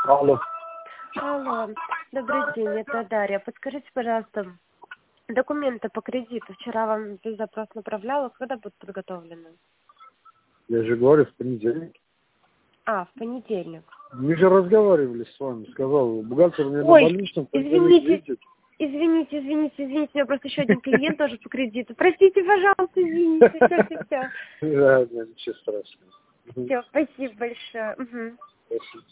Алло. Алло, добрый день, это Дарья. Подскажите, пожалуйста, документы по кредиту. Вчера вам запрос направляла, когда будут подготовлены? Я же говорю, в понедельник. В понедельник. Мы же разговаривали с вами. Сказал, бухгалтер мне на Ой, больничном извините, видит. извините, у меня просто еще один клиент тоже по кредиту. Простите, пожалуйста, извините, все. Да, ничего страшного. Все, спасибо большое. Угу. Спасибо.